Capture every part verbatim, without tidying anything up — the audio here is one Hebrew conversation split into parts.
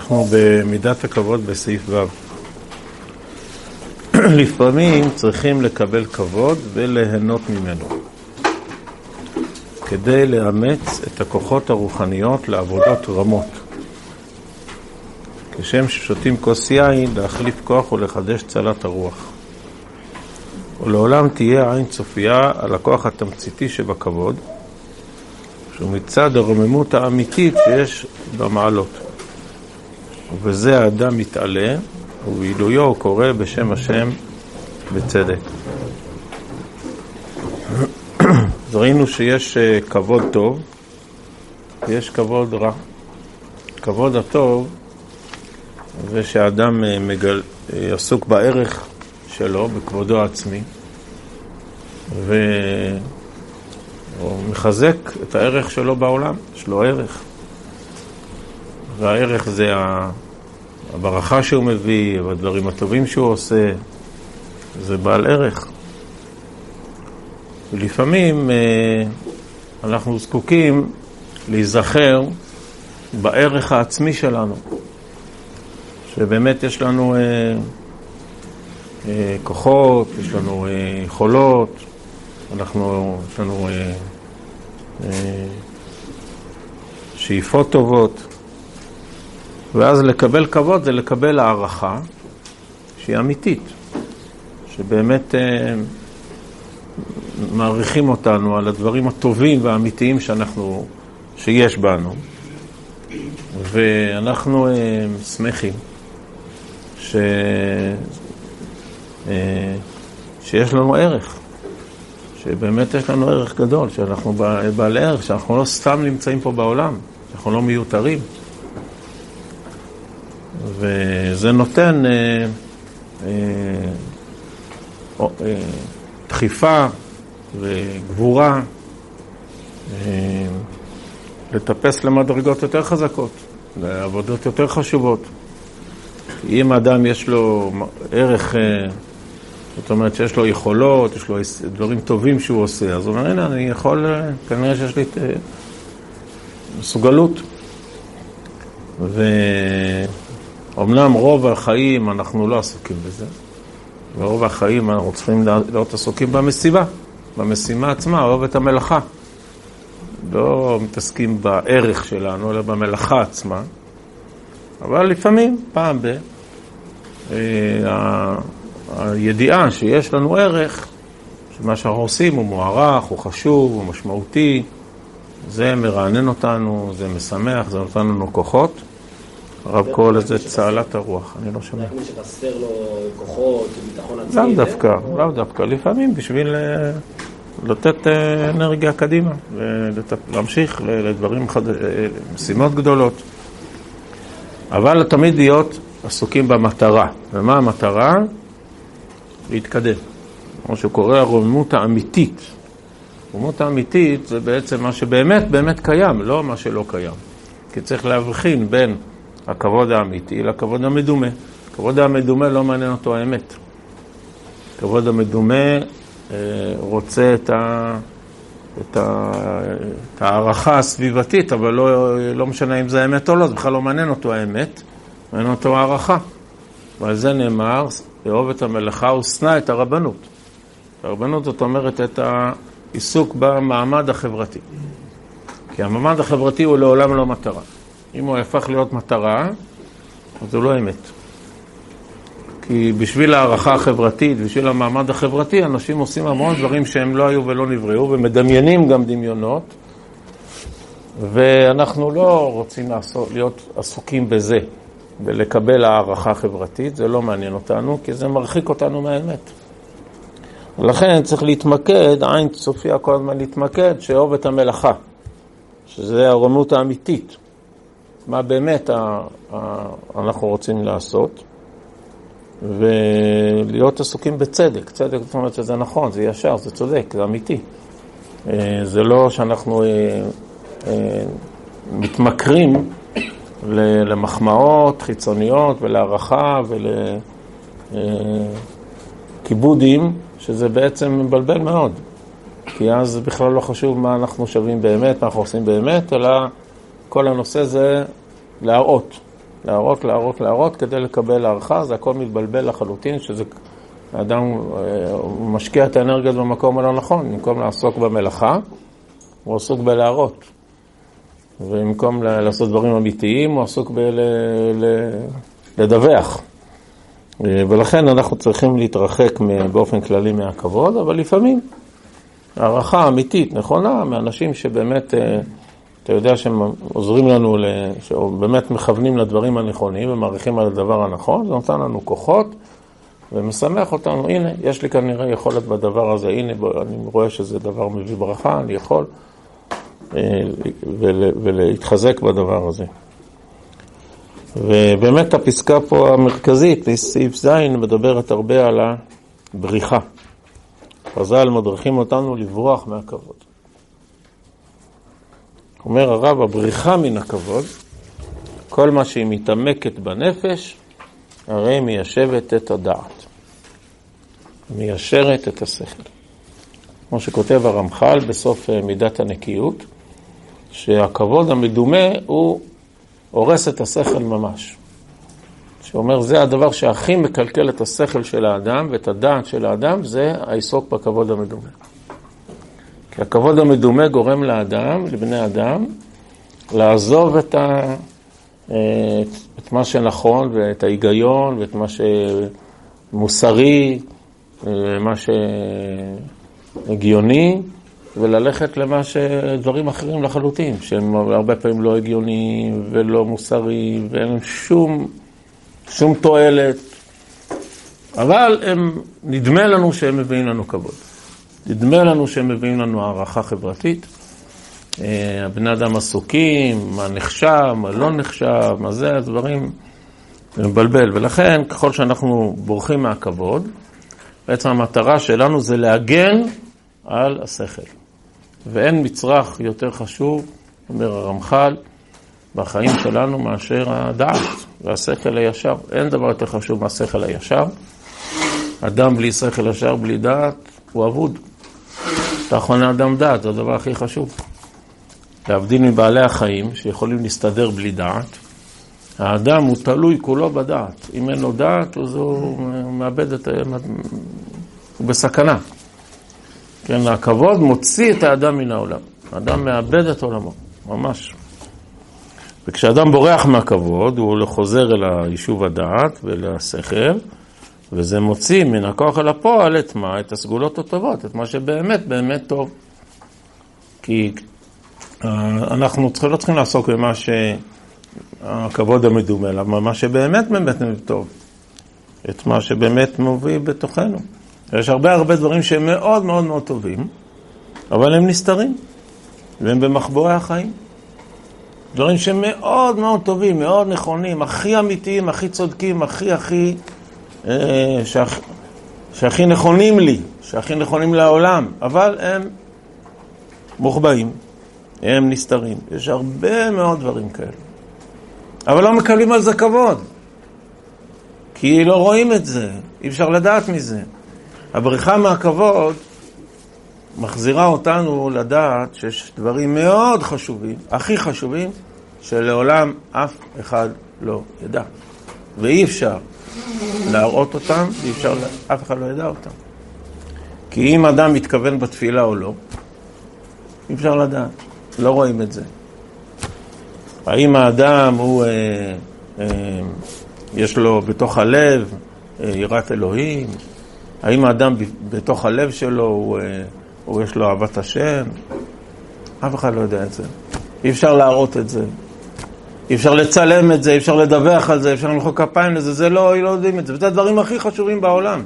אנחנו במידת הכבוד בסעיף ו'. לפעמים צריכים לקבל כבוד וליהנות ממנו, כדי לאמץ את הכוחות הרוחניות לעבודות רמות. כשם ששותים כוס יין, להחליף כוח ולחדש צלת הרוח. ולעולם תהיה עין צופייה על הכוח התמציתי שבכבוד, שהוא מצד הרוממות האמיתית שיש במעלות. ובזה האדם מתעלה, ובעילויו הוא קורא בשם השם בצדק. אז ראינו שיש כבוד טוב, ויש כבוד רע. כבוד הטוב זה שהאדם מגל... עסוק בערך שלו, בכבודו העצמי, והוא מחזק את הערך שלו בעולם. יש לו ערך, והערך זה הברכה שהוא מביא, והדברים הטובים שהוא עושה, זה בעל ערך. ולפעמים אנחנו זקוקים להיזכר בערך העצמי שלנו, שבאמת יש לנו אה, אה, כוחות, יש לנו אה, יכולות, אנחנו, יש לנו אה, אה, שאיפות טובות, ואז לקבל כבוד זה לקבל הערכה שהיא אמיתית, שבאמת אה, מעריכים אותנו על הדברים הטובים והאמיתיים שאנחנו, שיש בנו, ואנחנו אה, שמחים ש... שיש לנו ערך, שבאמת יש לנו ערך גדול, שאנחנו בעל ערך, שאנחנו לא סתם נמצאים פה בעולם, שאנחנו לא מיותרים. וזה נותן אה, אה, אה, דחיפה וגבורה אה, לטפס למדרגות יותר חזקות, לעבודות יותר חשובות. אם האדם יש לו ערך, זאת אומרת שיש לו יכולות, יש לו דברים טובים שהוא עושה, אז הוא אומר, הנה, אני יכול, כנראה שיש לי מסוגלות. ואומנם רוב החיים אנחנו לא עסוקים בזה. ברוב החיים אנחנו צריכים להיות עסוקים במשימה, במשימה עצמה, אוהב את המלאכה. לא מתעסקים בערך שלנו, אלא במלאכה עצמה. אבל לפעמים, פעם ב... הידיעה שיש לנו ערך, שמה שאנחנו עושים הוא מוערך, הוא חשוב, הוא משמעותי, זה מרענן אותנו, זה משמח, זה נותן לנו כוחות. הרב קורא לזה צהלת הרוח, אני לא שומע. זה כמו שחסר לו כוחות, ביטחון עצמי. לאו דווקא, לאו דווקא. לפעמים בשביל לתת אנרגיה קדימה, ולהמשיך לדברים, משימות גדולות. אבל תמיד להיות עסוקים במטרה. ומה המטרה? להתקדם. כמו שקורא הרוממות האמיתית. הרוממות האמיתית זה בעצם מה שבאמת באמת קיים, לא מה שלא קיים. כי צריך להבחין בין הכבוד האמיתי לכבוד המדומה. הכבוד המדומה לא מעניין אותו האמת. הכבוד המדומה אה, רוצה את, ה, את, ה, את הערכה הסביבתית, אבל לא, לא משנה אם זה האמת או לא, זה בכלל לא מעניין אותו האמת, מעניין אותו הערכה. ועל זה נאמר, לאהוב את המלאכה ושנא את הרבנות. הרבנות זאת אומרת את העיסוק במעמד החברתי. כי המעמד החברתי הוא לעולם לא מטרה. אם הוא הפך להיות מטרה, אז הוא לא אמת. כי בשביל הערכה החברתית, בשביל המעמד החברתי, אנשים עושים המון דברים שהם לא היו ולא נבראו, ומדמיינים גם דמיונות, ואנחנו לא רוצים לעשות, להיות עסוקים בזה, ולקבל הערכה חברתית, זה לא מעניין אותנו, כי זה מרחיק אותנו מהאמת. ולכן צריך להתמקד, עין צופייה כל הזמן להתמקד, שאהוב את המלאכה, שזה הרוממות האמיתית. מה באמת אנחנו רוצים לעשות, ולהיות עסוקים בצדק. צדק זאת אומרת שזה נכון, זה ישר, זה צודק, זה אמיתי. זה לא שאנחנו מתמכרים למחמאות חיצוניות ולהערכה ולכיבודים, שזה בעצם מבלבל מאוד. כי אז בכלל לא חשוב מה אנחנו שווים באמת, מה אנחנו עושים באמת, אלא כל הנושא זה להראות. להראות, להראות, להראות, כדי לקבל הערכה, זה הכל מתבלבל לחלוטין, שזה האדם הוא משקיע את האנרגיות במקום הלא נכון, במקום לעסוק במלאכה, הוא עסוק בלהראות. ובמקום לעשות דברים אמיתיים, הוא עסוק בלדווח. ולכן אנחנו צריכים להתרחק באופן כללי מהכבוד, אבל לפעמים הערכה אמיתית, נכונה, מאנשים שבאמת, אתה יודע שהם עוזרים לנו, שבאמת מכוונים לדברים הנכונים ומעריכים על הדבר הנכון, זה נותן לנו כוחות ומשמח אותנו, הנה, יש לי כנראה יכולת בדבר הזה, הנה, אני רואה שזה דבר מביא ברכה, אני יכול ולהתחזק בדבר הזה. ובאמת הפסקה פה המרכזית, סעיף זין, מדברת הרבה על הבריחה. חז"ל מדריכים אותנו לברוח מהכבוד. אומר הרב, הבריחה מן הכבוד, כל מה שהיא מתעמקת בנפש, הרי היא מיישבת את הדעת. מיישרת את השכל. כמו שכותב הרמח"ל בסוף מידת הנקיות, שהכבוד המדומה הוא הורס את השכל ממש. שאומר, זה הדבר שהכי מקלקל את השכל של האדם ואת הדעת של האדם, זה העיסוק בכבוד המדומה. כי הכבוד המדומה גורם לאדם, לבני אדם, לעזוב את, ה, את מה שנכון ואת ההיגיון ואת מה שמוסרי, מה שהגיוני, וללכת למה שדברים אחרים לחלוטין, שהם הרבה פעמים לא הגיוניים ולא מוסריים, ואין שום, שום תועלת, אבל הם, נדמה לנו שהם מביאים לנו כבוד. נדמה לנו שהם מביאים לנו הערכה חברתית. הבני אדם עסוקים, מה נחשב, מה לא נחשב, מה זה, הדברים מבלבל. ולכן, ככל שאנחנו בורחים מהכבוד, בעצם המטרה שלנו זה להגן על השכל. ואין מצרך יותר חשוב, אומר הרמח"ל, בחיים שלנו מאשר הדעת והשכל הישר. אין דבר יותר חשוב מהשכל הישר. אדם בלי שכל ישר, בלי דעת, הוא אבוד. תכון האדם דעת, זה הדבר הכי חשוב. להבדיל מבעלי החיים, שיכולים להסתדר בלי דעת, האדם הוא תלוי כולו בדעת. אם אין לו דעת, אז הוא מאבד את... הוא בסכנה. כן, הכבוד מוציא את האדם מן העולם. האדם מאבד את עולמו, ממש. וכשאדם בורח מהכבוד, הוא חוזר אל היישוב הדעת ולשכל, וזה מוציא מן הכוח אל הפועל את מה? את הסגולות הטובות, את מה שבאמת באמת טוב. כי אנחנו לא צריכים לעסוק במה שהכבוד המדומה, אלא מה שבאמת באמת טוב. את מה שבאמת מוביל בתוכנו. יש הרבה הרבה דברים שהם מאוד מאוד מאוד טובים, אבל הם נסתרים, והם במחבואי החיים. דברים שהם מאוד מאוד טובים, מאוד נכונים, הכי אמיתיים, הכי צודקים, הכי הכי, אה, שהכ, שהכי נכונים לי, שהכי נכונים לעולם, אבל הם מוחבאים, הם נסתרים. יש הרבה מאוד דברים כאלה. אבל לא מקבלים על זה כבוד, כי לא רואים את זה, אי אפשר לדעת מזה. הבריחה מהכבוד מחזירה אותנו לדעת שיש דברים מאוד חשובים, הכי חשובים, שלעולם אף אחד לא ידע. ואי אפשר להראות אותם, ואי אפשר, אף אחד לא ידע אותם. כי אם אדם מתכוון בתפילה או לא, אי אפשר לדעת, לא רואים את זה. האם האדם הוא, אה, אה, יש לו בתוך הלב אה, יראת אלוהים, האם האדם בתוך הלב שלו הוא, הוא יש לו אהבת השם? אף אחד לא יודע את זה. אי אפשר להראות את זה. אי אפשר לצלם את זה, אי אפשר לדווח על זה, אי אפשר למחוא כפיים לזה, זה לא, לא יודעים את זה. וזה הדברים הכי חשובים בעולם.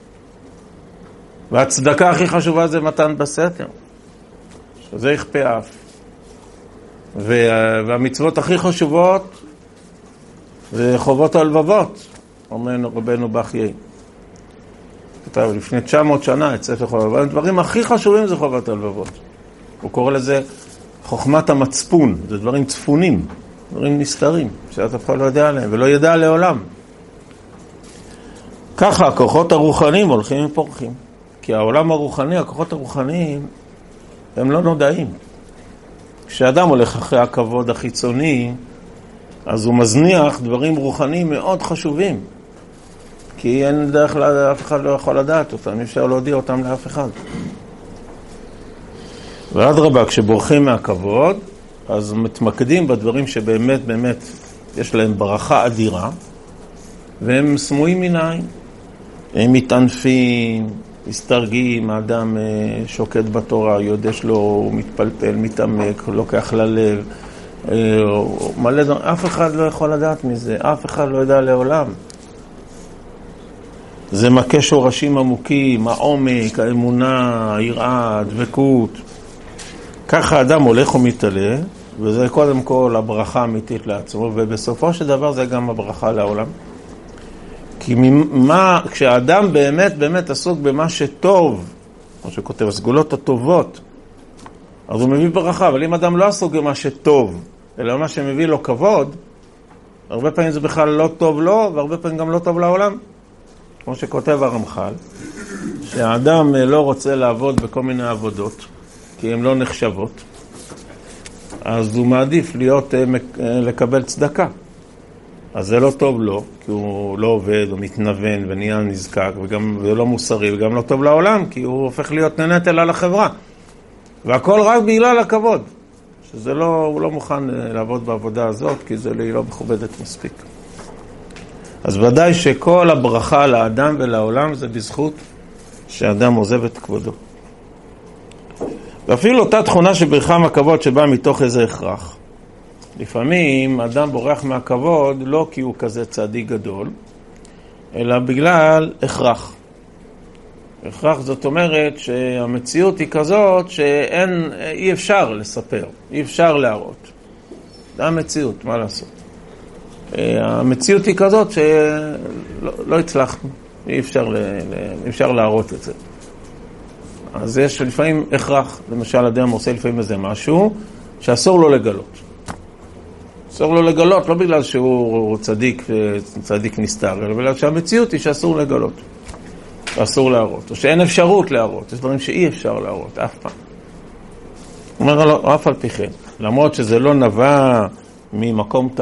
והצדקה הכי חשובה זה מתן בסתר. שזה יכפה אף. והמצוות הכי חשובות זה חובות הלבבות, אומר רבנו בחיי. כתב לפני תשע מאות שנה את ספר חובת הלבבות. הדברים הכי חשובים זה חובת הלבבות. הוא קורא לזה חוכמת המצפון. זה דברים צפונים, דברים נסתרים, שאתה אף אחד לא יודע עליהם, ולא ידע לעולם. ככה הכוחות הרוחניים הולכים ופורחים. כי העולם הרוחני, הכוחות הרוחניים, הם לא נודעים. כשאדם הולך אחרי הכבוד החיצוני, אז הוא מזניח דברים רוחניים מאוד חשובים. כי אין דרך, אף אחד לא יכול לדעת אותם, אי אפשר להודיע אותם לאף אחד. ועד רבה, כשבורחים מהכבוד, אז מתמקדים בדברים שבאמת, באמת, יש להם ברכה אדירה, והם סמויים מן העין. הם מתענפים, מסתרגים, האדם שוקד בתורה, יודע שלו, הוא מתפלפל, מתעמק, לוקח ללב, מלא דבר, אף אחד לא יכול לדעת מזה, אף אחד לא יודע לעולם. זה מכה שורשים עמוקים, העומק, האמונה, היראה, הדבקות. ככה האדם הולך ומתעלה, וזה קודם כל הברכה האמיתית לעצמו, ובסופו של דבר זה גם הברכה לעולם. כי מה, כשהאדם באמת באמת עסוק במה שטוב, כמו שכותב, הסגולות הטובות, אז הוא מביא ברכה, אבל אם אדם לא עסוק במה שטוב, אלא מה שמביא לו כבוד, הרבה פעמים זה בכלל לא טוב לו, והרבה פעמים גם לא טוב לעולם. כמו שכותב הרמח"ל, שהאדם לא רוצה לעבוד בכל מיני עבודות, כי הן לא נחשבות, אז הוא מעדיף להיות, לקבל צדקה. אז זה לא טוב לו, כי הוא לא עובד, הוא מתנוון ונהיה נזקק, וגם זה לא מוסרי, וגם לא טוב לעולם, כי הוא הופך להיות נטל על החברה. והכל רק בגלל הכבוד, שזה לא, הוא לא מוכן לעבוד בעבודה הזאת, כי זה לא מכובדת מספיק. אז ודאי שכל הברכה לאדם ולעולם זה בזכות שאדם עוזב את כבודו. ואפילו אותה תכונה שבריחה מהכבוד שבאה מתוך איזה הכרח. לפעמים אדם בורח מהכבוד לא כי הוא כזה צדיק גדול, אלא בגלל הכרח. הכרח זאת אומרת שהמציאות היא כזאת שאין, אי אפשר לספר, אי אפשר להראות. זה המציאות, מה לעשות? המציאות היא כזאת שלא לא הצלחנו, אי אפשר, ל, אי אפשר להראות את זה. אז יש לפעמים הכרח, למשל אדם עושה לפעמים איזה משהו שאסור לו לגלות. אסור לו לגלות, לא בגלל שהוא צדיק, צדיק נסתר, אלא בגלל שהמציאות היא שאסור לגלות. אסור להראות, או שאין אפשרות להראות. יש דברים שאי אפשר להראות, אף פעם. הוא אומר לו, אף על פי כן, למרות שזה לא נבע ממקום